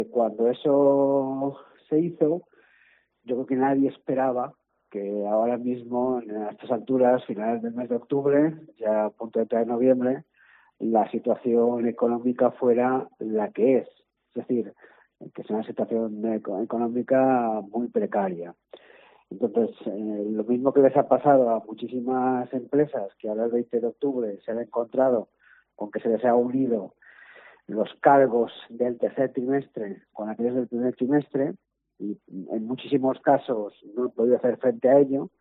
Cuando eso se hizo, yo creo que nadie esperaba que ahora mismo, a estas alturas, finales del mes de octubre, ya a punto de entrar en noviembre, la situación económica fuera la que es. Es decir, que es una situación económica muy precaria. Entonces, lo mismo que les ha pasado a muchísimas empresas que ahora el 20 de octubre se han encontrado con que se les ha unido los cargos del tercer trimestre con aquellos del primer trimestre, y en muchísimos casos no han podido hacer frente a ello,